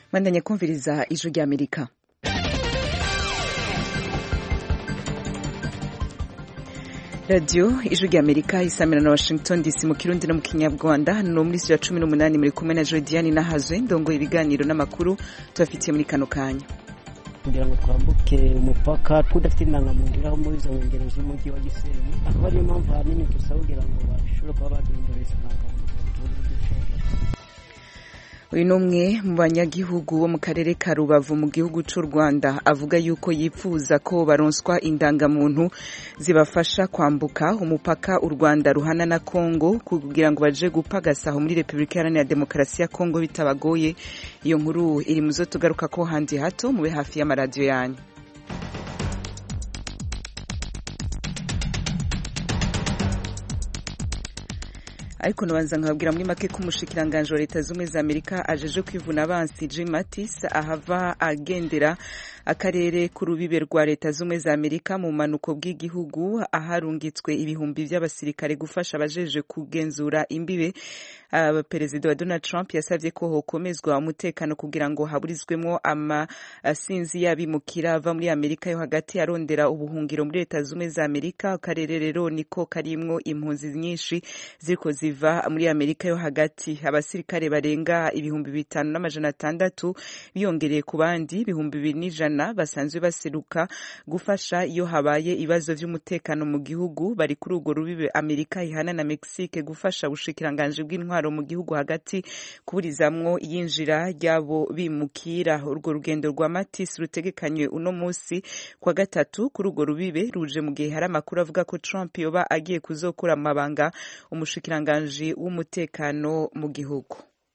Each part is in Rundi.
Mandanya kumviriza ijwi ry'Amerika. Radio ijwi ry'Amerika isamira na Washington DC mu Kirundi no mu Kinyarwanda no muri 18 muri kumwe na Jodiane Nahazwe ndongo ibiganiro n'amakuru tubafitiye muri kano kanya. Kugira ngo twambuke umupaka tudafite indangamuntu aho muri zo ngero z'umujyi wa Gisenyi akaba ariyo mpamvu hanini dusaba kugira ngo bashobore kuba baduhindurira indangamuntu. Uyu numwe mu banyagihugu bo mu karere ka Rubavu mu gihugu cy'u Rwanda avuga yuko yifuza ko baronswa indangamuntu zibafasha kwambuka umupaka u Rwanda ruhana na Kongo kugira ngo baje gupagasaho muri Republika Iharanira Demokarasi ya Kongo bitabagoye. Iyo nkuru iri muzo tugaruka ko handi hato mube hafi y'amaradiyo yanyu. Ariko nabanza nkabwira muri make ko umushikiranganje wa Leta z'Ubumwe za Amerika ajeje kwivuna abansi Jim Mattis ahava agendera akarere k'urubibe rwa Leta z'Ubumwe za Amerika mu manuko bw'igihugu aharungitswe ibihumbi by'abasirikare gufasha abajeje kugenzura imbibe. Perezida wa Donald Trump yasavye ko hokomezwa umutekano kugira ngo haburizwemo amasinzi y'abimukira ava muri Amerika yo hagati arondera ubuhungiro muri Leta z'Ubumwe za Amerika. Akarere rero niko karimwo impunzi nyinshi ziriko ziva muri Amerika yo hagati. Abasirikare barenga ibihumbi 5,600 biyongereye ku bandi ibihumbi 2,100 basanzwe baseruka gufasha iyo habaye ibibazo vy'umutekano mu gihugu. Bari kuri urwo rubibe Amerika ihana na Mexique gufasha ubushikiranganje bw'intwaro mu gihugu hagati kuburizamwo yinjira ryabo bimukira. Urwo rugendo rwa Mattis rutegekanywe uno musi kwa gatatu kuri urwo rubibe ruje mu gihe hari amakuru avuga ko Trump yoba agiye kuzokura amabanga umushikiranganje w'umutekano mu gihugu.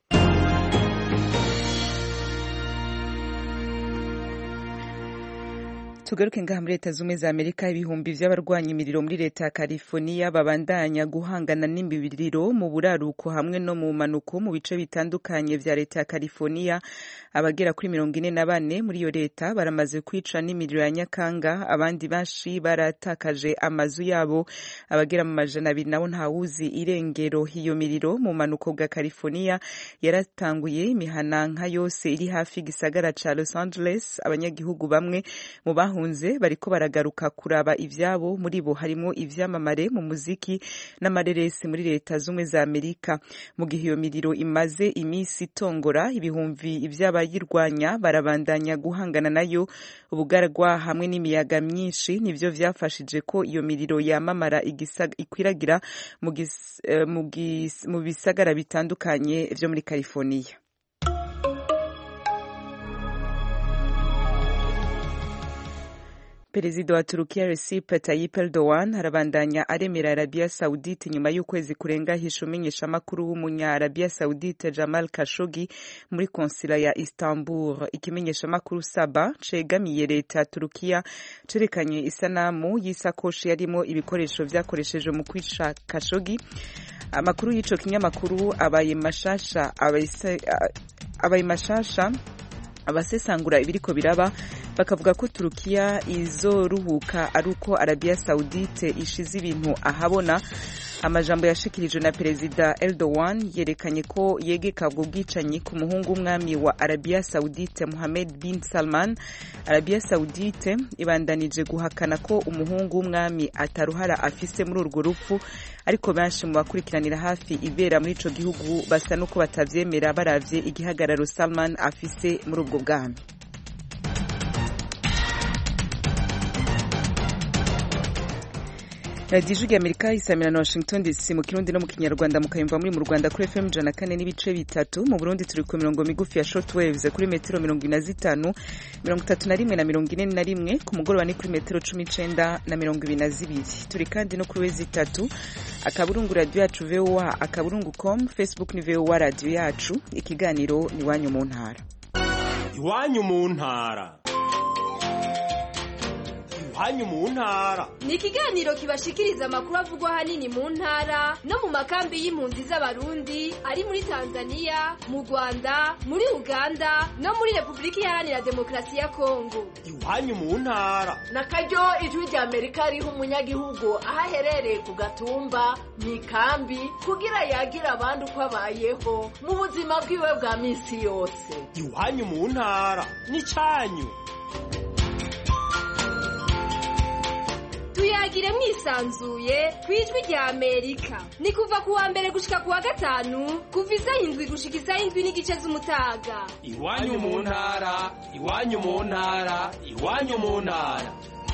Tugaruke ngaha muri Leta z'Ubumwe za Amerika. Ibihumbi vy'abarwanya imiriro muri Leta ya California babandanya guhangana n'imbibiriro mu buraruko hamwe no mu manuko mu bice bitandukanye vya Leta ya California. Abagera kuri 44 muri iyo leta baramaze kwica n'imiriro ya Nyakanga, abandi bashi baratakaje amazu yabo. Abagera mu majana 200 nabo ntawuzi irengero. Iyo miriro mu manuko bwa California yaratanguye imihana nka yose iri hafi gisagara ca Los Angeles. Abanyagihugu bamwe mu bahunze bariko baragaruka kuraba ivyabo, muri bo harimo ivyamamare mu muziki n'amareresi muri Leta z'Ubumwe za Amerika. Mu gihe iyo miriro imaze imisi itongora, ibihumbi ivy'abayirwanya barabandanya guhangana nayo. Ubugaragwa hamwe n'imiyaga myinshi nivyo vyafashije ko iyo miriro yamamara ikwiragira mu bisagara bitandukanye vyo muri California. Perezida wa Turukiya Recep Tayyip Erdogan arabandanya aremera Arabia Saudite nyuma y'ukwezi kurenga hisho menyesha makuru w'umunya Arabia Saudite Jamal Khashoggi muri konsila ya Istanbul. Ikimenyesha makuru Saba cegamiye Leta ya Turukiya cerekanye isanamu y'isakoshi yarimo ibikoresho vyakoresheje mu kwica Khashoggi. Amakuru y'ico kinyamakuru abaye mashasha abasesangura ibiriko biraba bakavuga ko Turukiya izoruhuka aruko Arabia Saudite ishize ibintu ahabona. Amajambo yashikirijwe na Perezida Erdogan yerekanye ko yegeka ubwo bwicanyi ku muhungu w'umwami wa Arabia Saudite Mohammed bin Salman. Arabia Saudite ibandanije guhakana ko umuhungu w'umwami ataruhara afise muri urwo rupfu, ariko benshi mu bakurikiranira hafi ibera muri ico gihugu basa nuko batavyemera baravye igihagararo Salman afise muri ubwo bwami. Radio ijwi ry'Amerika isamira na Washington DC mu Kirundi no mu Kinyarwanda mukayumva muri mu Rwanda kuri FM 104 n'ibice bitatu. Mu Burundi turi ku mirongo migufi ya shortwaves kuri metero 25, 31 na 41, ku mugoroba ni kuri metero 19 na 22. Turi kandi no kuri wezi 3 akaburungu radio yacu VOA@com, Facebook ni VOA radio yacu. Ikiganiro ni wanyu mu ntara. Iwanyu mu ntara. iwanyu mu ntara. Ni ikiganiro kibashikiriza amakuru avugwa hanini mu ntara no mu makambi y'impunzi z'abarundi ari muri Tanzania, mu Rwanda, muri Uganda no muri Republika Iharanira Demokarasi ya Kongo. Iwanyu mu ntara. Nakaryo ijwi rya Amerika riha umunyagihugu ahaherereye ku gatumba mu ikambi kugira yagira abandi uko abayeho mu buzima bwiwe bwa minsi yose. Iwanyu mu ntara n'icyanyu. Tuyagire mwisanzuye kwijwi rya Amerika. Ni kuva kuwa mbere gushika kuwa gatanu kuva isaha 7 gushika isaha 7:30 z'umutaga. Iwanyu mu ntara, iwanyu mu ntara, iwanyu mu ntara.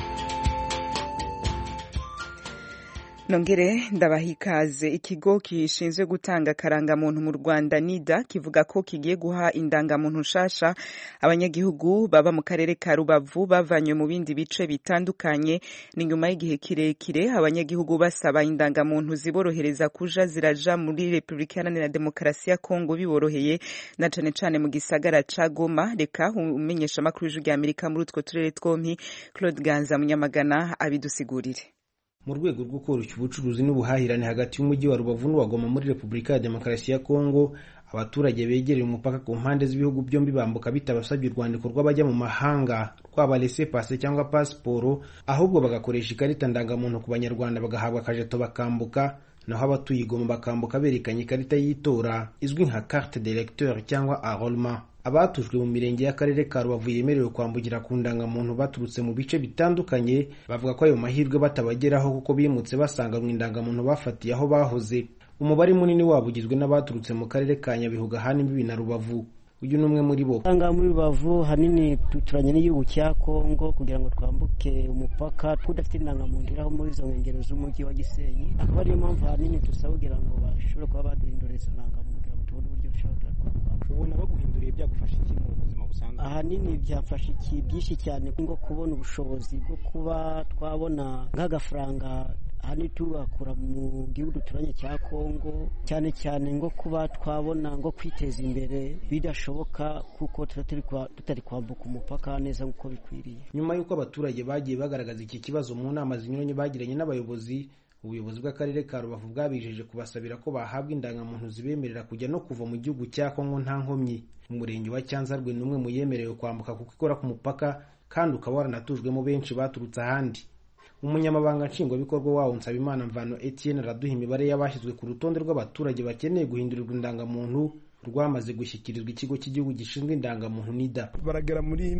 Nongere ndabahikaze. Ikigo kishinzwe gutanga karangamuntu mu Rwanda NIDA kivuga ko kigiye guha indangamuntu nshasha abanyagihugu baba mu karere ka Rubavu bavanywe mu bindi bice bitandukanye. Ni nyuma y'igihe kirekire abanyagihugu basaba indangamuntu ziborohereza kuja ziraja muri Republika Iharanira Demokarasi ya Kongo biboroheye, na cane cane mu gisagara ca Goma. Reka umenyesha amakuru y'ijwi rya Amerika muri utwo turere twompi Claude Ganza Munyamagana abidusigurire. Mu rwego rwo koroshya ubucuruzi n'ubuhahirane hagati y'umujyi wa Rubavu n'uwa Goma muri Republika ya Demokarasi ya Kongo, abaturage begereye umupaka ku mpande z'ibihugu byombi bambuka bitabasabye urwandiko rw'abajya mu mahanga rwaba laissez-passer cyangwa passport, ahubwo bagakoresha ikarita ndangamuntu ku banyarwanda bagahabwa akajeto bakambuka, naho abatuye Goma bakambuka berekanye ikarita y'itora izwi nka carte d'électeur cyangwa enrôlement. Abatujwe mu mirenge y'akarere ka Rubavu yemerewe kwambukira ku ndangamuntu baturutse mu bice bitandukanye bavuga ko ayo mahirwe batabageraho kuko bimutse basanga mu indangamuntu bafatiye aho bahoze. Umubare munini wabo ugizwe n'abaturutse mu karere ka Nyabihu gahana imbibi na Rubavu. Uyu numwe muri bo. Anga muri Rubavu hanini tuturanye n'igihugu cya Kongo kugira ngo twambuke umupaka tudafite indangamuntu iraho muri zo nkengero z'umujyi wa Gisenyi. Akaba ariyo mpamvu hanini tusaba kugira ngo bashobore kuba baduhinduriza indangamuntu kugira ngo tubone uburyo bushobora ubona baguhinduriye byagufasha iki mu buzima busanzwe? Ahanini byafasha iki byinshi cyane ngo kubona ubushobozi bwo kuba twabona nk'agafaranga hani tugakura mu gihugu duturanye cya Kongo, cyane cyane ngo kuba twabona ngo kwiteza imbere bidashoboka kuko tutari kwambuka umupaka neza uko bikwiriye. Nyuma y'uko abaturage bagiye bagaragaza iki kibazo mu nama zinyuranye bagiranye n'abayobozi, ubuyobozi bw'akarere ka Rubavu bwabijeje kubasabira ko bahabwa indangamuntu zibemerera kujya no kuva mu gihugu cya Kongo nta nkomyi. Umurenge wa Cyanzarwe n'umwe mu yemerewe kwambuka kuko ikora ku mupaka kandi ukaba waranatujwemo benshi baturutse ahandi. Umunyamabanga nshingwabikorwa wawo Nsabimana Mvano Etienne araduha imibare y'abashyizwe ku rutonde rw'abaturage bakeneye guhindurirwa indangamuntu rwamaze gushyikirizwa ikigo cy'igihugu gishinzwe indangamuntu NIDA. Baragera muri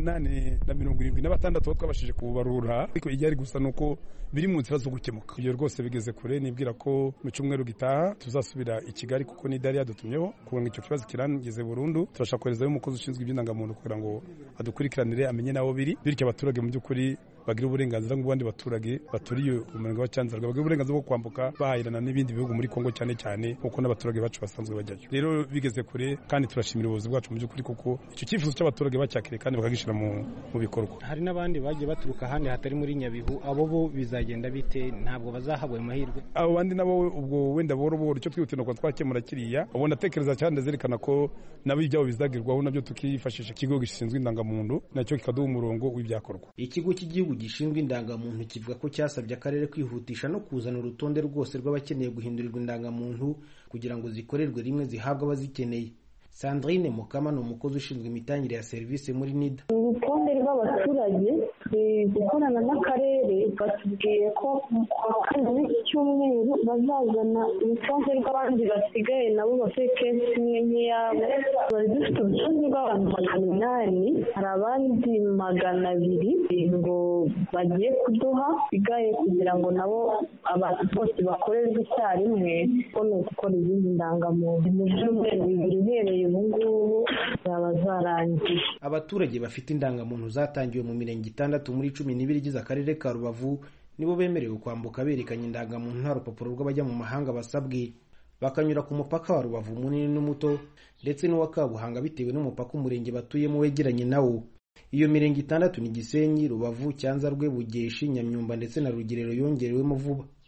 876 twabashije kubarura, ariko ijyari gusa nuko biri mu nzira zo gukemuka. Iyo rwose bigeze kure, nibwira ko mu cyumweru gitaha tuzasubira i Kigali kuko NIDA yari yadutumyeho kugira ngo icyo kibazo kirangeze burundu. Turashaka koherezayo umukozi ushinzwe iby'indangamuntu kugira ngo adukurikiranire amenye naho biri, bityo abaturage mu by'ukuri bagira uburenganzira nk'ubandi baturage baturiye umurenge wa Cyanzarwe, bagira uburenganzira bwo kwambuka bahahirana n'ibindi bihugu muri Kongo cyane cyane kuko n'abaturage bacu basanzwe bajyayo. Rero bigeze kure kandi turashimira ubuyobozi bwacu mu by'ukuri kuko icyo cyifuzo cy'abaturage bacyakiriye kandi bakagishyira mu bikorwa. Hari n'abandi bagiye baturuka ahandi hatari muri Nyabihu, abo bo bizagenda bite? Ntabwo bazahabwa amahirwe? Abo bandi nabo ubwo wenda boro icyo twihutira ko twakemura kiriya, ubona tekereza cyane zerekana ko nabo ibyabo bizagerwaho, nabyo tukifashisha ikigo gishinzwe indangamuntu nacyo kikaduha umurongo w'ibyakorwa. Ikigo cy'igihugu gishinzwe indangamuntu kivuga ko cyasabye akarere kwihutisha no kuzana urutonde rwose rw'abakeneye guhindurirwa indangamuntu kugira ngo zikorerwe rimwe zihabwe abazikeneye. Sandrine Mukama ni umukozi ushinzwe imitangire ya serivisi muri NIDA. Urutonde rw'abaturage gukorana n'akarere batubwiye ko kandi n'iki cyumweru bazazana urutonde rw'abandi basigaye nabo bafite kesi imwe nk'iyabo. Bari dufite urutonde rw'abantu 800, hari abandi 200 ngo bagiye kuduha bigaye kugira ngo nabo abantu bose bakorerwe icyarimwe ko ni ugukora izindi ndangamuntu mu byumweru 2 uhereye ubu ngubu zaba zarangiye. Abaturage bafite indangamuntu zatangiwe mu mirenge 6 muri 12 igize akarere ka Rubavu nibo bemerewe kwambuka berekanye indangamuntu nta rupapuro rw'abajya mu mahanga basabwe, bakanyura ku mupaka wa Rubavu munini n'umuto ndetse n'uwa Kabuhanga bitewe n'umupaka umurenge batuyemo wegeranye nawo. Iyo mirenge 6 ni Gisenyi, Rubavu, Cyanzarwe, Bugeshi, Nyamyumba ndetse na Rugerero yongerewemo vuba.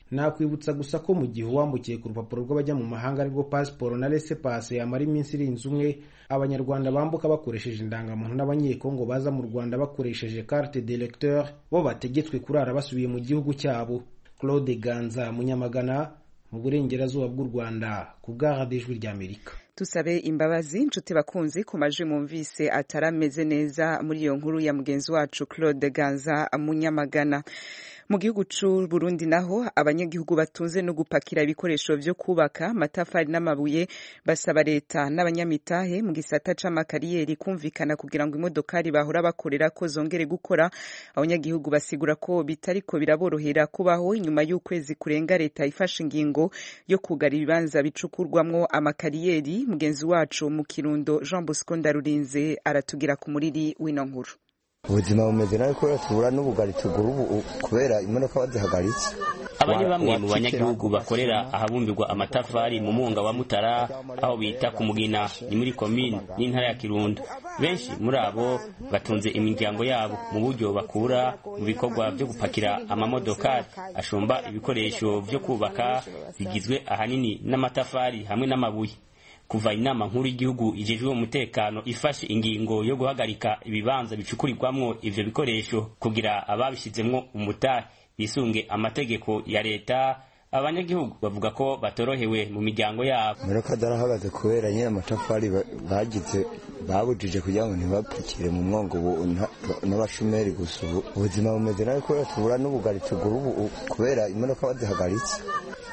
nakwibutsa gusa ko mu gihe uwambukiye ku rupapuro rw'abajya mu mahanga aribwo pasiporo na laissez-passer yamara iminsi irenze umwe, abanyarwanda bambuka bakoresheje indangamuntu n'abanyekongo baza mu Rwanda bakoresheje carte d'électeur bo bategetswe kurara basubiye mu gihugu cyabo. Claude Ganza, Munyamagana, mu burengerazuba bw'u Rwanda, ku bwa Ijwi ry'Amerika. Tusabe imbabazi nshuti bakunzi ku majwi mumvise atarameze neza muri iyo nkuru ya mugenzi wacu Claude Ganza Munyamagana. Mu gihugu c'u Burundi naho abanyagihugu batunze no gupakira ibikoresho vyo kubaka amatafari n'amabuye basaba leta n'abanyamitahe mu gisata c'amakariyeri kumvikana kugira ngo imodokari bahora bakorera ko zongere gukora. Abanyagihugu basigura ko bitariko biraborohera kubaho inyuma y'ukwezi kurenga leta ifashe ingingo yo kugara ibibanza bicukurwamwo amakariyeri. Mugenzi wacu mu Kirundo Jean Bosco Ndarurinze aratugira ku muriri w'ino nkuru. Ubuzima bumeze nabi kubera tubura n'ubugari tugura ubu kubera imodoka bazihagaritse. Aba ni bamwe mu banyagihugu bakorera ahabumbirwa amatafari mu Munga wa Mutara aho bita ku Mugina ni muri komine n'intara ya Kirundo. Benshi muri abo batunze imiryango yabo mu buryo bakura mu bikorwa byo gupakira amamodoka ashomba ibikoresho byo kubaka bigizwe ahanini n'amatafari hamwe n'amabuye. Kuva inama nkuru y'igihugu ijejwe umutekano ifashe ingingo yo guhagarika ibibanza bicukurirwamwo ivyo bikoresho kugira ababishizemwo umutari bisunge amategeko ya leta, abanyagihugu bavuga ko batorohewe mu miryango yabo. Imodoka zarahagaze kubera nyine amatafari bagize babujije kugira ngo ntibapakire mu mwongo n'abashomeri gusa. Ubuzima bumeze nabi kubera tubura n'ubugari tugura ubu kubera imodoka bazihagaritse.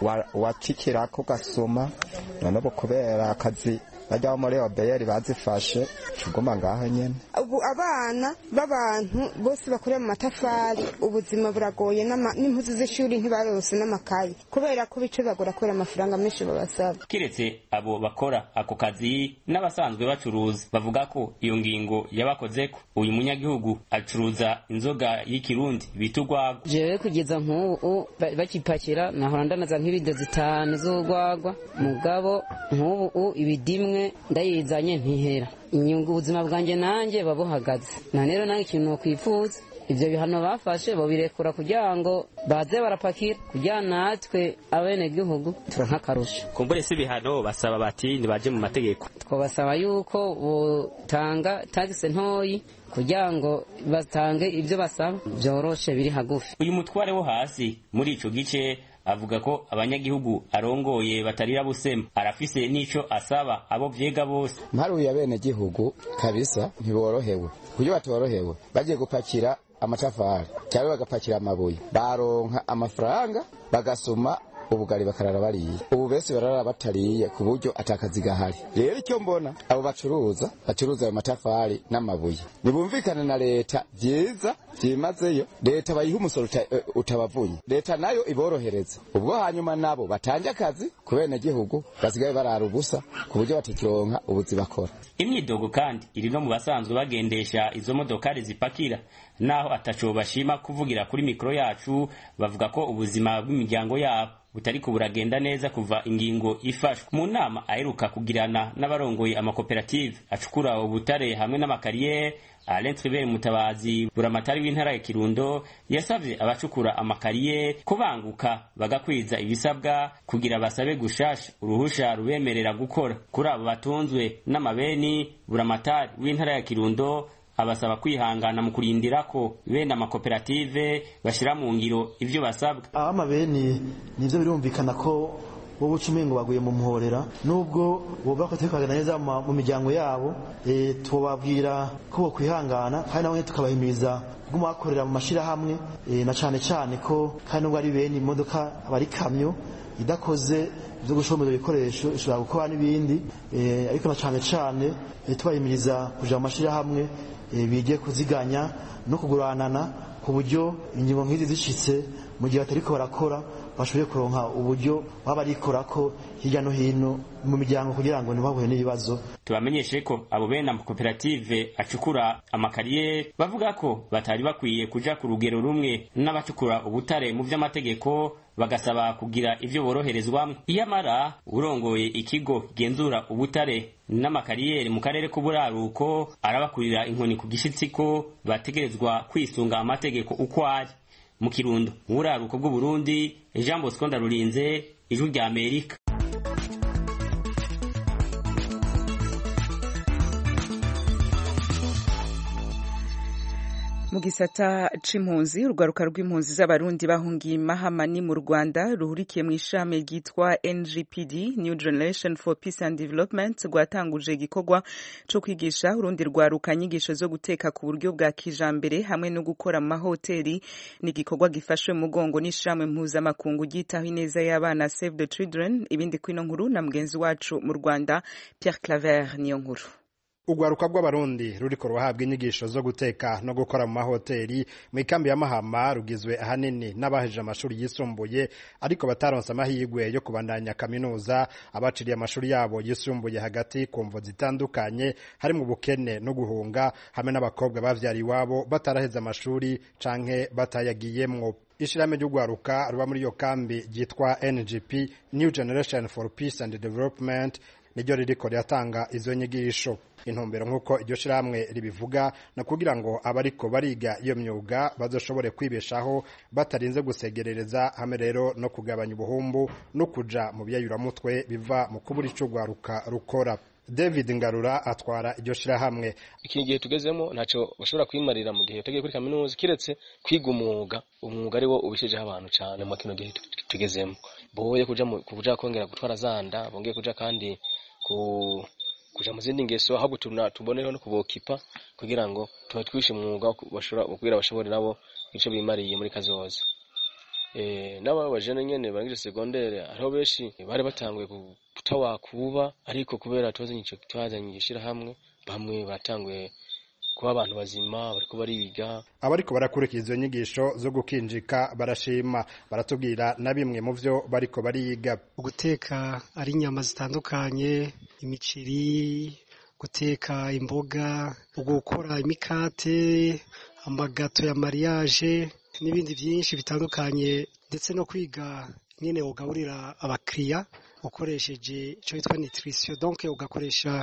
Wakikirako gasoma nabo kubera akazi bajya muri obeyeri bazifashe cugoma ngaho nyene. Ubu abana b'abantu bose bakorera mu matafari ubuzima buragoye n'impuzu z'ishuri ntibarose n'amakayi kubera ko bice bagora kubera amafaranga menshi babasaba. Kiretse abo bakora ako kazi n'abasanzwe bacuruza bavuga ko iyo ngingo yabakozeko. Uyu munyagihugu acuruza inzoga y'ikirundi bitugwagwa. Jewe kugeza nk'ubu bakipakira nahora ndanaza nk'ibido 5 z'urwagwa mugabo nk'ubu ibidimwe ndayizanye ntihera. Inyungu ubuzima bwanjye nanjye babuhagaze. Na rero nange ikintu nokwifuza ivyo bihano bafashe bo birekura kugira ngo baze barapakira kugira natwe abene gihugu turankakarusha. Kumbure si bihano basaba bati nibaje mu mategeko. Twabasaba yuko botanga taxe ntoyi kugira ngo batange ivyo basaba byoroshe biri hagufi. Uyu mutware wo hasi muri ico gice avuga ko abanyagihugu arongoye batarira busema, arafise nico asaba abo vyega bose. Mparuye abene gihugu kabisa ntiborohewe. Kuyo batorohewe bagiye gupakira amatafari cyangwa bagapakira amabuye baronka amafaranga bagasoma ubugari bakarara bariye. Ubu bese barara batariye ku buryo atakazi gahari. Rero icyo mbona abo bacuruza ayo matafari n'amabuye nibumvikana na leta vyiza vyimazeyo, leta bayiha umusoro utabavunye, leta nayo iborohereza. Ubwo hanyuma nabo batanje akazi kubene gihugu basigaye barara ubusa ku buryo batakironka ubuzi bakora. Imyidogo kandi iri no mu basanzwe bagendesha izo modokari zipakira, naho ataco bashima kuvugira kuri mikro yacu. Bavuga ko ubuzima bw'imiryango yabo butariko buragenda neza kuva ingingo ifashwe. Mu nama aheruka kugirana n'abarongoye amakoperative acukura ubutare hamwe n'amakariyeri, Alain Tribert Mutabazi buramatari w'intara ya Kirundo yasavye abacukura amakariyeri kubanguka bagakwiza ibisabwa kugira basabe gushasha uruhusha rubemerera gukora. Kuri abo batunzwe n'amabeni, buramatari w'intara ya Kirundo abasaba kwihangana mu kurindira ko bene amakoperative bashira mu ngiro ivyo basabwa. Amabeni nivyo birumvikana ko bo bucumengo baguye mu muhorera, nubwo boba kwatekagana neza mu miryango yabo, tubabwira ko bo kwihangana kandi nabo tukabahimiriza kuguma bakorera mu mashira hamwe, na cane ko kandi nubwo ari bene imodoka abari kamyo idakoze byo gushomeza ibikoresho ishobora gukora n'ibindi, ariko na cane tubahimiriza kuja mu mashira hamwe bigiye kuziganya no kuguranana ku buryo ingingo nk'izi zishitse mu gihe batariko barakora bashoboye kuronka uburyo baba barikora ko hirya no hino mu miryango kugira ngo ntibahuye n'ibibazo. Tubamenyeshe ko abo bene amakoperative acukura amakariyeri bavuga ko batari bakwiye kuja ku rugero rumwe n'abacukura ubutare mu vy'amategeko, bagasaba kugira ivyo boroherezwamwe. Iyamara urongoye ikigo genzura ubutare n'amakariyeri mu karere k'uburaruko arabakurira inkoni ku gishitsi ko bategerezwa kwisunga amategeko uko ari. mu Kirundo mu buraruko bw'u Burundi. Jean Bosco Ndarurinze, Ijwi rya Amerika. Mu gisata c'impunzi, urwaruka rw'impunzi z'abarundi bahungiye Mahamani mu Rwanda ruhurikiye mu ishami ryitwa NGPD, New Generation for Peace and Development, rwatanguje igikorwa co kwigisha urundi rwaruka inyigisho zo guteka ku buryo bwa kijambere hamwe no gukora mu mahoteli. Ni igikorwa gifashwe mu mugongo n'ishami mpuzamakungu ryitaho ineza y'abana Save the Children. Ibindi kwino nkuru na mugenzi wacu mu Rwanda Pierre Claver niyo nkuru. Urwaruka rw'abarundi ruriko ruhabwa inyigisho zo guteka no gukora mu mahoteli mu ikambi ya Mahama rugizwe ahanini n'abahejeje amashuri yisumbuye ariko bataronse amahirwe yo kubandanya kaminuza, abaciriye amashuri yabo yisumbuye hagati ku mvo zitandukanye harimo ubukene no guhunga, hamwe n'abakobwa bavyari iwabo bataraheza amashuri canke batayagiyemwo. Ishirahamwe ry'urwaruka ruba muri iyo kambi ryitwa NGP, New Generation for Peace and Development, niryo ririko riratanga izo nyigisho. Intumbero nk'uko iryo shirahamwe ribivuga na kugira ngo abariko bariga iyo myuga bazoshobore kwibeshaho batarinze gusegerereza, hamwe rero no kugabanya ubuhumbu no kuja mu biyayuramutwe biva mu kubura ico urwaruka rukora. David Ngarura atwara iryo shirahamwe. Iki gihe tugezemo ntaco bashobora kwimarira mu gihe utagiye kuri kaminuza kiretse kwiga umwuga ari wo ubishijeho abantu cyane mu kino gihe tugezemo. Boye kuja kongera gutwara zanda, bongeye kuja kandi kuja mu zindi ngeso, ahubwo tuboneho no kubokipa kugira ngo tubatwishe umwuga kugira bashobore nabo ico bimariye muri kazoza. Nabo bajene nyene barangije secondaire ariho benshi bari batanguye kutawakuba, ariko kubera twazanye igishira hamwe bamwe batanguye kuba abantu bazima bariko bariga. Abariko barakurikiza izo nyigisho zo gukinjika barashima, baratubwira na bimwe mu vyo bariko bariga. Guteka ari inyama zitandukanye, imiceri, guteka imboga, gukora imikate, amagato ya mariage n'ibindi byinshi bitandukanye, ndetse no kwiga nyene ugaburira abakiriya ukoresheje ico yitwa nutrition, donc ugakoresha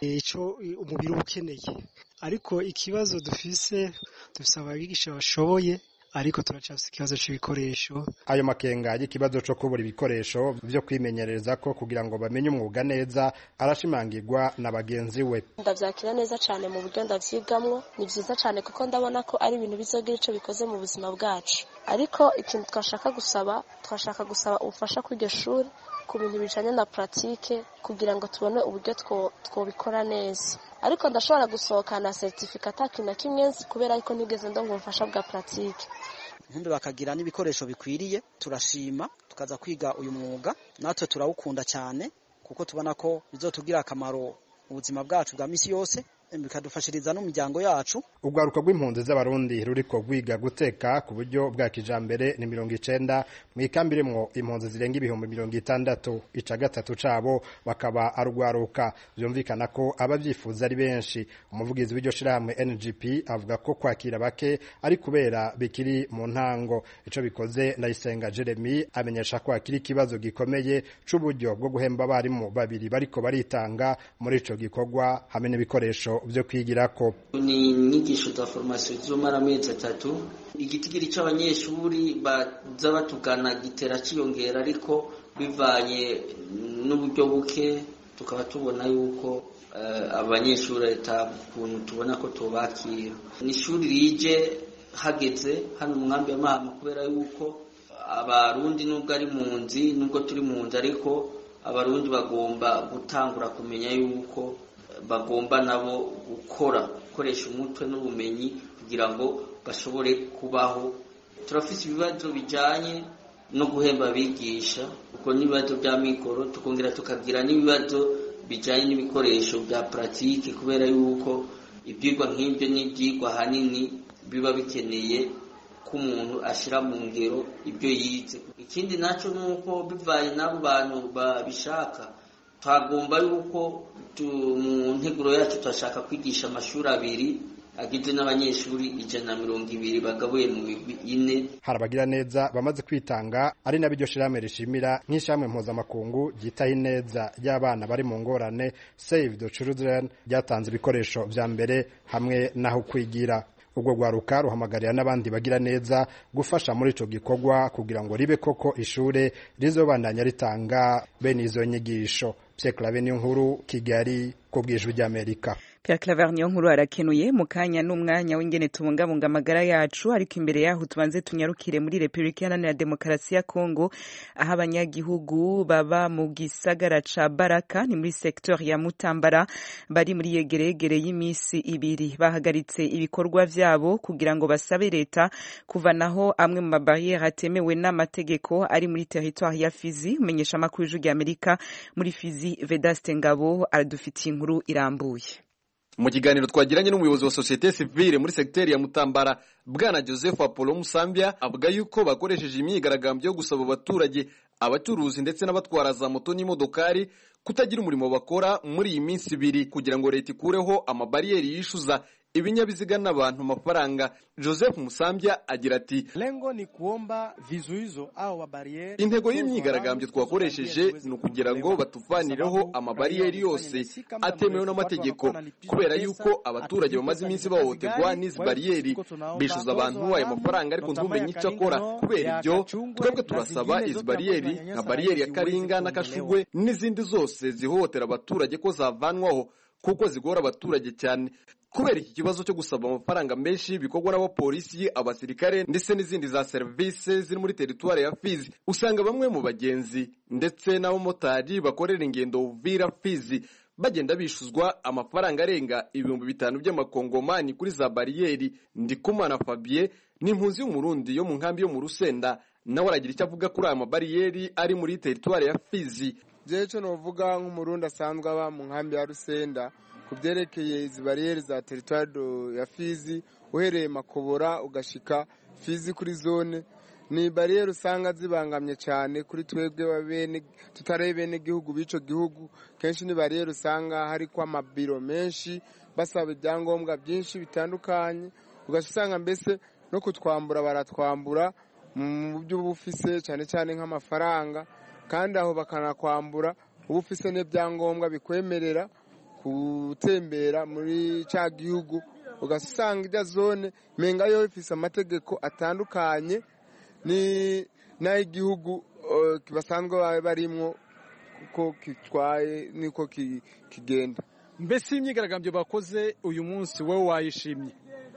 ico umubiri ukeneye. Ariko ikibazo dufise ababigisha bashoboye, ariko turacafise ikibazo c'ibikoresho. Ayo makenga y'ikibazo co kubura ibikoresho vyo kwimenyereza ko kugira ngo bamenye umwuga neza arashimangirwa na bagenzi we. Ndavyakira neza cane mu buryo ndavyigamwo, ni vyiza cane kuko ndabona ko ari ibintu bizogira ico bikoze mu buzima bwacu. Ariko ikintu twashaka gusaba ubufasha kuri iryo shuri ku bintu bijanye na pratique kugira ngo tubone uburyo twobikora neza. Ariko ndashobora gusohokana certificate akina kimwe kubera ariko nigeze ndongo ubufasha bwa pratique. Nkumbe bakagira n'ibikoresho bikwiriye, turashima tukaza kwiga uyu mwuga, natwe turawukunda cyane kuko tubona ko bizotugira akamaro mu buzima bwacu bwa misi yose, bikadufashiriza n'umuryango yacu. Urwaruka rw'impunzi z'abarundi ruriko rwiga guteka ku buryo bwa kijambere ni 90 mu ikambiremwo impunzi zirenga ibihumbi 60. Ica gatatu cabo bakaba arugwaruka. Vyumvikana ko abavyifuza ari benshi. Umuvugizi w'iryo shirahamwe NGP avuga ko kwakira bake ari kubera bikiri mu ntango. Ico bikoze Ndayisenga Jeremy amenyesha ko akiri kibazo gikomeye c'uburyo bwo guhemba abarimu babiri bariko baritanga muri ico gikorwa hamwe n'ibikoresho vyo kwigirako. Ni inyigisho za formation zomara amezi 3. Igitigiri c'abanyeshuri baza batugana gitera ciyongera, ariko bivanye n'uburyo buke tukaba tubona yuko abanyeshuri kuntu tubona ko tubakira. Ni ishuri rije hageze hano mu nkambi ya Mahama kubera yuko abarundi nubwo ari munzi, nubwo turi munzi, ariko abarundi bagomba gutangura kumenya yuko bagomba nabo gukoresha umutwe n'ubumenyi kugira ngo bashobore kubaho. Turafise ibibazo bijanye no guhemba abigisha, kuko n'ibibazo bya mikoro, tukongera tukagira n'ibibazo bijanye n'ibikoresho bya pratique, kubera yuko ibyigwa nk'ibyo n'ibyigwa hanini biba bikeneye ko umuntu ashira mu ngero ibyo yize. Ikindi naco nuko bivanye n'abo bantu babishaka, twagomba yuko mu nteguro yacu turashaka kwigisha amashuri 2 agizwe n'abanyeshuri 120 bagabuye mu migwi 4. Harabagira neza bamaze kwitanga ari nabiryo shirahamwe rishimira nk'ishamwe mpuzamakungu ryitaho ineza y'abana bari mu ngorane Save the Children ryatanze ibikoresho vya mbere hamwe naho kwigira. urwo rwaruka ruhamagarira n'abandi bagira neza gufasha muri ico gikorwa kugira ngo ribe koko ishure rizobandanya ritanga bene izo nyigisho. Pierre Claver Niyonkuru, Kigali, ku bw'Ijwi ry'Amerika. Pierre Claver Niyonkuru arakenuye mu kanya n'umwanya w'ingene tubungabunga amagara yacu, ariko imbere yaho tubanze tunyarukire muri Republika Iharanira Demokarasi ya Kongo, aho abanyagihugu baba mu gisagara ca Baraka ni muri secteur ya Mutambara bari muri yegeregere y'imisi ibiri, bahagaritse ibikorwa vyabo kugira ngo basabe leta kuvanaho amwe mu mabarriere atemewe n'amategeko ari muri territoire ya Fizi. Umenyesha makuru y'Ijwi ry'Amerika muri Fizi Vedaste Ngabo aradufitiye inkuru irambuye. Mu kiganiro twagiranye n'umuyobozi wa societe civile muri secteur ya Mutambara, Bwana Joseph Apollo Musambya, avuga yuko bakoresheje imyigaragambyo yo gusaba abaturage, abacuruzi ndetse n'abatwara za moto n'imodokari kutagira umurimo bakora muri iyi minsi ibiri kugira ngo leta ikureho amabariyeri yishuza ibinyabiziga n'abantu amafaranga. Joseph Musambya agira ati, lengo ni kuomba vizuizo au mabariyeri. Intego y'imyigaragambyo twakoresheje ni ukugira ngo batuvanireho amabariyeri yose atemewe n'amategeko, kubera yuko abaturage bamaze iminsi bahohoterwa n'izi bariyeri, bishuza abantu ayo mafaranga ariko ntumenye icyo akora. Kubera ibyo twebwe turasaba izi bariyeri nka bariyeri ya Karinga n'Akashugwe n'izindi zose zihohotera abaturage ko zavanwaho, kuko zigora abaturage cyane. Kubera iki kibazo cyo gusaba amafaranga menshi bikorwa n'abapolisi, abasirikare ndetse n'izindi za service ziri muri teritwari ya Fizi, usanga bamwe mu bagenzi ndetse n'abamotari bakorera ingendo Uvira Fizi bagenda bishuzwa amafaranga arenga 5,000 by'amakongomani kuri za bariyeri. Ndikumana Fabien ni impunzi y'umurundi yo mu nkambi yo mu Rusenda, nawe aragira icyo avuga kuri aya mabariyeri ari muri teritwari ya Fizi. Jeje novuga nk'umurundi asanzwe aba mu nkambi ya Rusenda kubyerekeye izi bariyeri za teritwari ya Fizi, uhereye Makobora ugashika Fizi kuri zone, ni bariyeri usanga zibangamye cyane kuri twebwe babene tutarebe bene gihugu bico gihugu. Kenshi ni bariyeri usanga hari kwa mabiro menshi basaba ibyangombwa byinshi bitandukanye, ugasanga mbese no kutwambura baratwambura mu buryo bufise cyane cyane nk'amafaranga, kandi aho bakanakwambura ubufise n'ibyangombwa bikwemerera gutembera muri ca gihugu. Ugasanga ijya zone menga yo ifise amategeko atandukanye ni n'igihugu basanzwe barimwo kuko kitwaye niko kigenda. Mbese imyigaragambyo bakoze uyu munsi wowe wayishimye?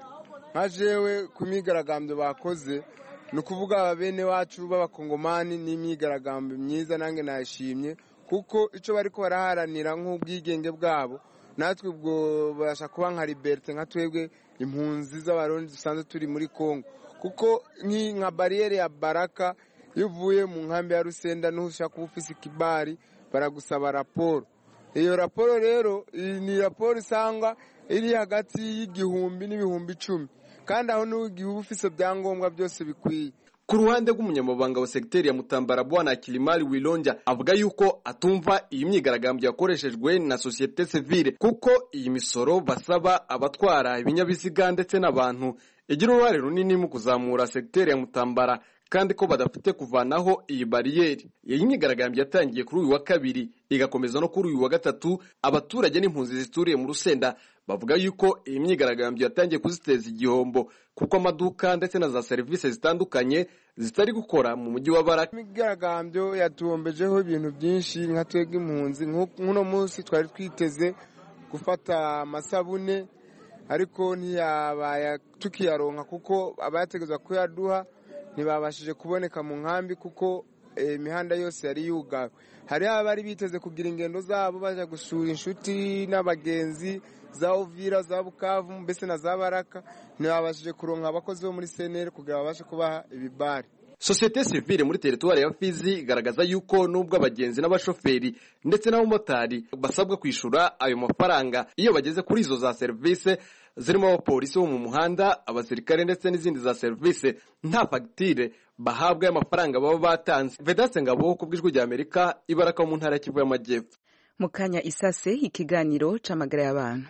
Hajewe ku myigaragambyo bakoze ni ukuvuga bene wacu b'abakongomani n'imyigaragambyo myiza, nange nayishimye kuko icyo bariko baraharanira nk'ubwigenge bwabo, natwe ubwo basha kuba nka liberté nka twebwe impunzi z'abarundi dusanzwe turi muri Kongo. Kuko nka bariyeri ya Baraka iyo uvuye mu nkambi ya Rusenda n'ushaka kuba ufise ikibari baragusaba raporo. Iyo raporo rero ni raporo isanga iri hagati y'igihumbi n'ibihumbi 10, kandi aho n'ugihugu ufise byangombwa byose bikwiye. Ku ruhande rw'umunyamabanga wa sekiteri ya Mutambara Bwana Kilimali Wilonja avuga yuko atumva iyi myigaragambyo yakoreshejwe na societe civile, kuko iyi misoro basaba abatwara ibinyabiziga ndetse n'abantu igira uruhare runini mu kuzamura sekiteri ya Mutambara, kandi ko badafite kuvanaho iyi bariyeri. Iyi myigaragambyo yatangiye kuri uyu wa kabiri igakomeza no kuri uyu wa gatatu. Abaturage n'impunzi zituriye mu Rusenda bavuga yuko iyi myigaragambyo yatangiye kuziteza igihombo, kuko amaduka ndetse na za service zitandukanye zitari gukora mu mujyi wa Baraka. Imyigaragambyo yatuombejeho ibintu byinshi nka twebwe impunzi. Nk'uno munsi twari twiteze gufata amasabune, ariko ntiyabaye tukiyaronka kuko abategezwa kuyaduha ntibabashije kuboneka mu nkambi kuko imihanda yose yari yugawe. Hari abari biteze kugira ingendo zabo baje gusura inshuti n'abagenzi za Uvira, za Bukavu, mbese na za Baraka, ntibabashije kuronka abakozi bo muri CNR kugira babashe kubaha ibibari. Societe civile muri teritwari ya Fizi igaragaza yuko nubwo abagenzi n'abashoferi ndetse n'abamotari basabwa kwishura ayo mafaranga iyo bageze kuri izo za service zirimo abapolisi bo mu muhanda, abasirikare ndetse n'izindi za service, nta fagitire bahabwa y'amafaranga baba batanze. Vedaste Ngabo ku bw'Ijwi ry'Amerika, Ibaraka mu ntara ya Kivu y'Amajyepfo. Mukanya isase ikiganiro c'amagara y'abantu.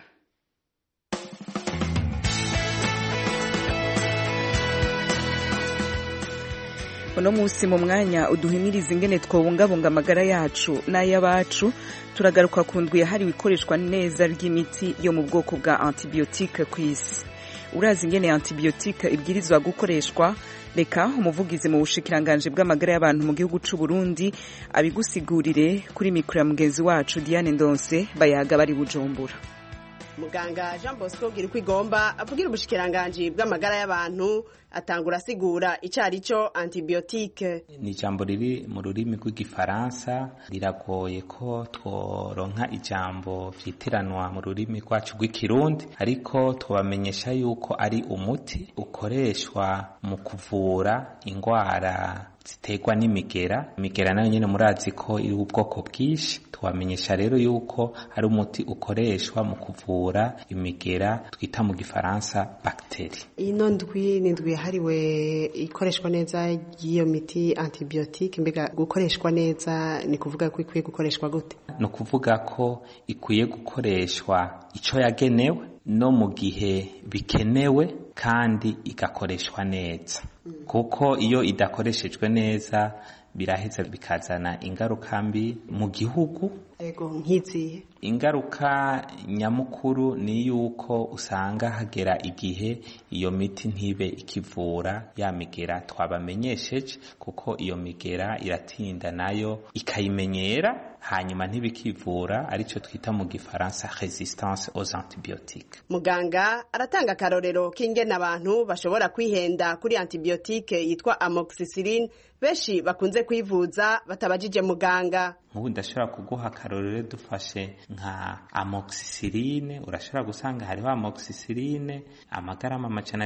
Uno musi mu mwanya uduhimiriza ingene twobungabunga amagara yacu n'ay'abacu, turagaruka ku ndwi yahariwe ikoreshwa neza ry'imiti yo mu bwoko bwa antibiotique ku isi. urazi ingene antibiotique ibwirizwa gukoreshwa reka umuvugizi mu bushikiranganje bw'amagara y'abantu mu gihugu c'u Burundi abigusigurire kuri mikro ya mugenzi wacu Diane Ndonse bayaga bari Bujumbura. Muganga Jean Bosco Girkwigomba avugira ubushikiranganje bw'amagara y'abantu atangura asigura icarico antibiotique. Ni ijambo riri mu rurimi rw'igifaransa, riragoye ko tworonka ijambo vyitiranwa mu rurimi rwacu rw'ikirundi, ariko twabamenyesha yuko ari umuti ukoreshwa mu kuvura ingwara ziterwa n'imigera. Imigera nayo nyene murazi ko iri ubwoko bwinshi, twamenyesha rero yuko ari umuti ukoreshwa mu kuvura imigera twita mu gifaransa bakteri. Ino ndwi hariwe ikoreshwa neza y'iyo miti antibiotique, mbega gukoreshwa neza ni kuvuga ko ikwiye gukoreshwa gute? No kuvuga ko ikwiye gukoreshwa ico yagenewe no mu gihe bikenewe kandi igakoreshwa neza, kuko iyo idakoreshejwe neza biraheza bikazana ingaruka mbi mu gihugu. Ego nkiziye ingaruka nyamukuru ni yuko usanga hagera igihe iyo miti ntibe ikivura ya migera twabamenyesheje, kuko iyo migera iratinda nayo ikayimenyera hanyuma ntibikivura, arico twita mu gifaransa resistance aux antibiotiques. Muganga aratanga karorero k'ingene abantu bashobora kwihenda kuri antibiotique yitwa amoxicilline benshi bakunze kwivuza batabajije muganga. Nk'ubu ndashobora kuguha akarorero dufashe nka amoxicilline, urashobora gusanga hariho amoxicilline amagarama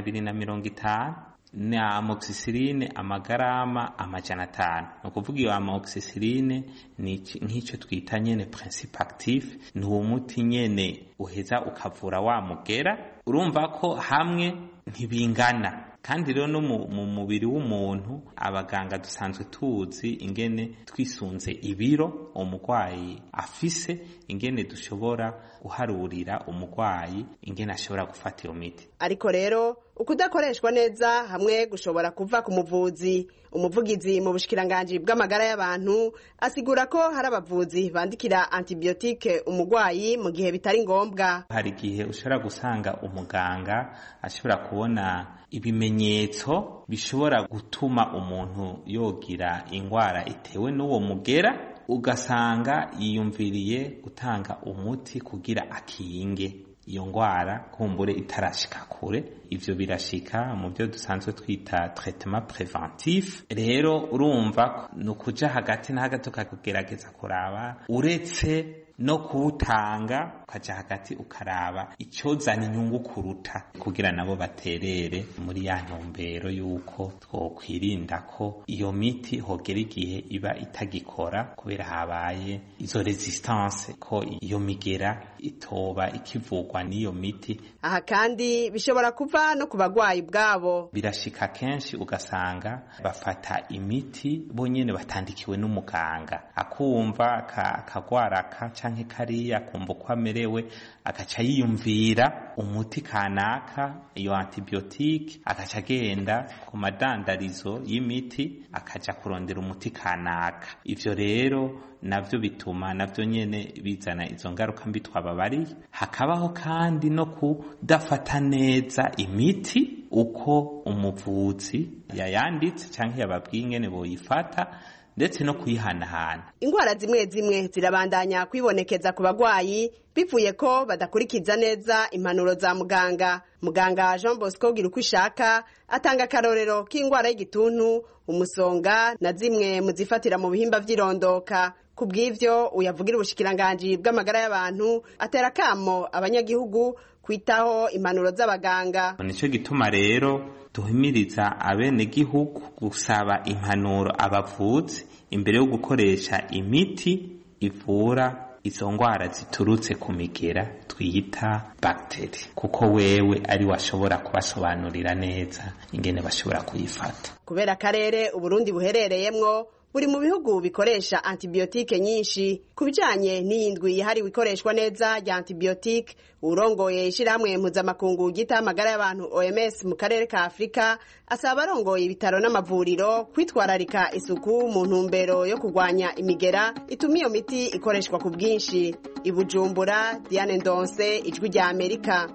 250 na amoxicilline amagarama 500. No kuvuga iyo amoxicilline ni nk'ico twita nyene principe actif, ni umuti nyene uheza ukavura wa mugera. Urumva ko hamwe ntibingana, kandi rero no mu mubiri w'umuntu abaganga dusanzwe tuzi ingene twisunze ibiro umurwayi afise, ingene dushobora guharurira umurwayi ingene ashobora gufata iyo miti. Ariko rero ukudakoreshwa neza hamwe gushobora kuva ku muvuzi. Umuvugizi mu bushikiranganje bw'amagara y'abantu asigura ko hari abavuzi bandikira antibiotique umurwayi mu gihe bitari ngombwa. Hari gihe ushobora gusanga umuganga ashobora kubona ibimenyetso bishobora gutuma umuntu yogira ingwara itewe n'uwo mugera, ugasanga yiyumviriye gutanga umuti kugira akinge iyo ngwara kumbure itarashika kure. Ivyo birashika mu byo dusanzwe twita traitement preventif. Rero urumva nukuja hagati na hagati ukagerageza kuraba, uretse no kuwutanga ukaja hagati ukaraba icyozana inyungu kuruta, kugira nabo baterere muri ya ntumbero yuko twokwirinda ko iyo miti hogera igihe iba itagikora kubera habaye izo resistance, ko iyo migera itoba ikivugwa n'iyo miti. Aha kandi bishobora kuva no ku bagwayi bwabo. Birashika kenshi ugasanga bafata imiti bonyene batandikiwe n'umuganga, akumva akagwaraka canke kariya kumva uko amerewe, agaca yiyumvira umuti kanaka, iyo antibiotique, agaca agenda ku madandarizo y'imiti akaja kurondera umuti kanaka. Ivyo rero navyo bituma navyo nyene bizana izo ngaruka mbi twababariye. Hakabaho kandi no kudafata neza imiti uko umuvuzi yayanditse canke yababwiye ingene boyifata, ndetse no kuyihanahana. Ingwara zimwe zimwe zirabandanya kwibonekeza ku bagwayi bivuye ko badakurikiza neza impanuro za muganga. Muganga Jean Bosco Girkwishaka atanga akarorero k'ingwara y'igituntu, umusonga na zimwe mu zifatira mu bihimba vy'irondoka. Kubw'ivyo uyavugira ubushikiranganje bw'amagara y'abantu atera kamo abanyagihugu kwitaho impanuro z'abaganga. Nico gituma rero duhimiriza abene gihugu gusaba impanuro abavuzi imbere yo gukoresha imiti ivura izo ngwara ziturutse ku migera twita bakteri, kuko wewe ari washobora kubasobanurira neza ingene bashobora kuyifata. Kubera akarere Uburundi buherereyemwo buri mu bihugu bikoresha antibiotique nyinshi. Kubijanye n'indwi yahariwe ikoreshwa neza ya antibiotique, urongoye ishirahamwe mpuzamakungu gita amagara y'abantu OMS mu karere ka Afrika asaba arongoye ibitaro n'amavuriro kwitwararika isuku mu ntumbero yo kurwanya imigera ituma iyo miti ikoreshwa ku bwinshi. I Bujumbura, Diane Ndonse, Ijwi rya Amerika.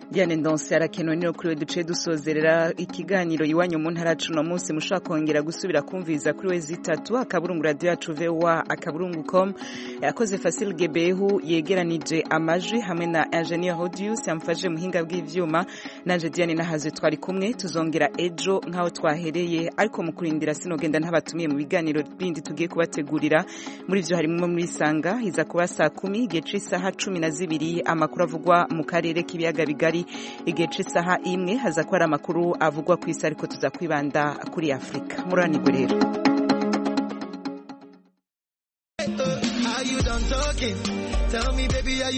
Diane Ndonse arakenewe niyo kuri we duce dusozerera ikiganiro iwanyu mu ntara cuno munsi mushaka kongera gusubira kumviza kuri we zitatu akaburungu radio yacu VOA akaburungu.com yakoze Fasil Gebehu yegeranije amajwi hamwe na Engineer Audius yamfaje muhinga bw'ivyuma nanje Diane nahaze twari kumwe tuzongera ejo nkaho twahereye ariko mu kurindira sinogenda ntabatumiye mu biganiro bindi tugiye kubategurira muri byo harimo muri sanga hiza kuba saa 10 igihe c'isaha 12 amakuru avugwa mu karere k'ibiyaga bigari igihe c'isaha 1 haza kwara amakuru avugwa ku isi ariko tuza kwibanda kuri Afrika muranigwe rero. Tell me, baby, are you